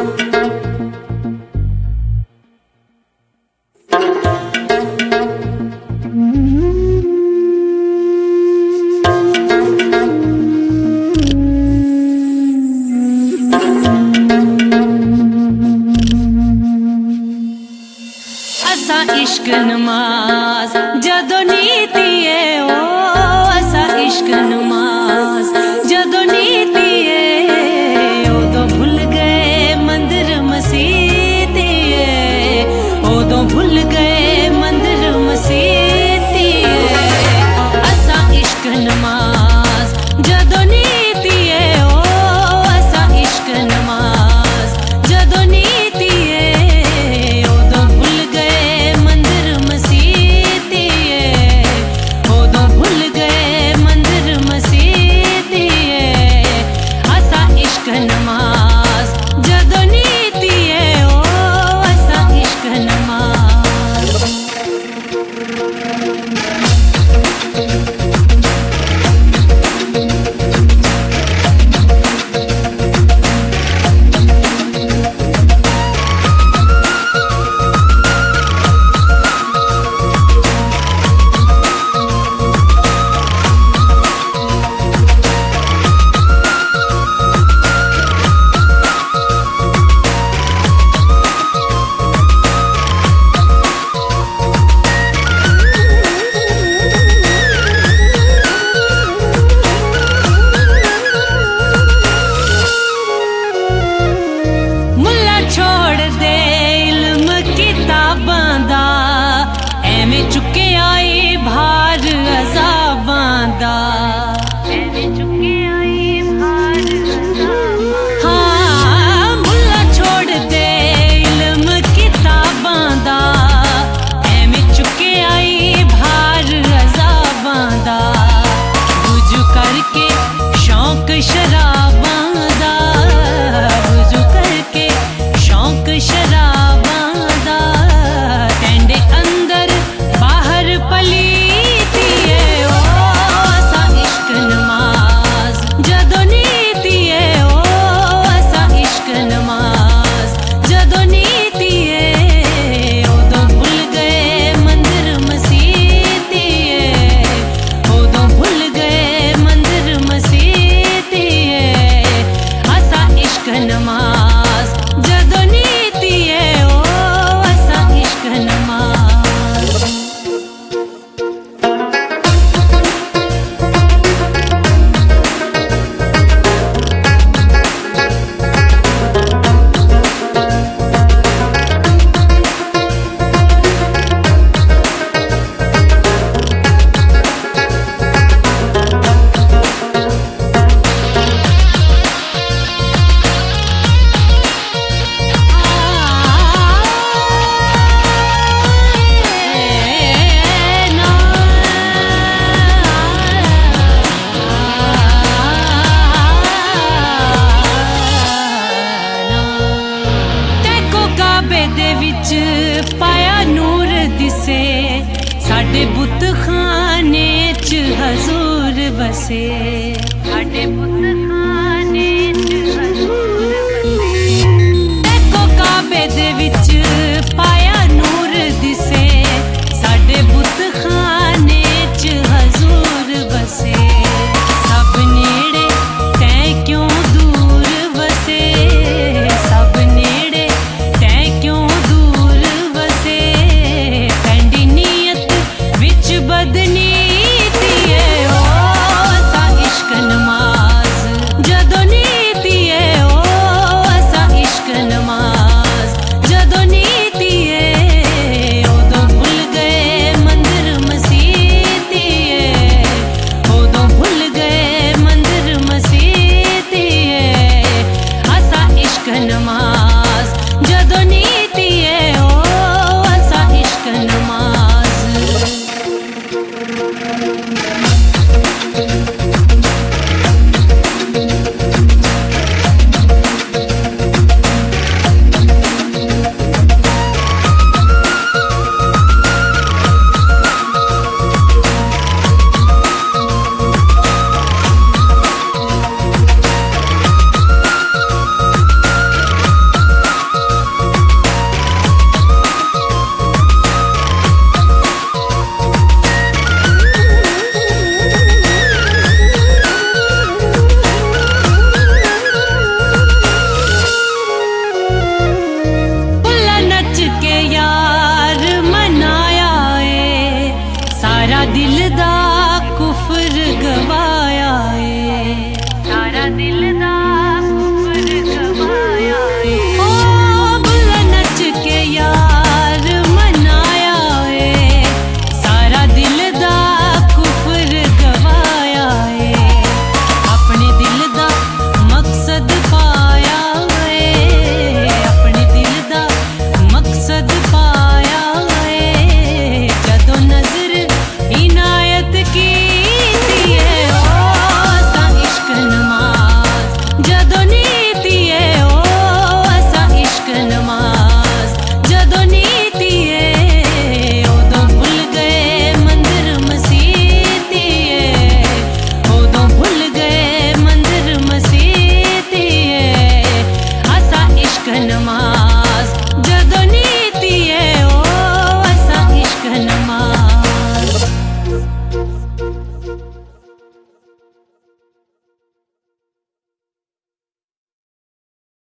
इश्क नमाज जदों नीती है ओ असा इश्क नमाज जदों नीती है उदों भुल गए मंदिर मसीती है उदों भुल गए मंदिर मसीती है असा इश्क नमाज जदों नीती है ओ असा इश्क नमाज जदों नीती है उदों भुल गए मंदिर मसीती है उदों भुल गए मंदिर मसीती है असा इश्क नमाज जदों नीती है ओ असा इश्क नमाज। पाया नूर दिसे साडे बुत खाने च हजूर बसे साडे बुत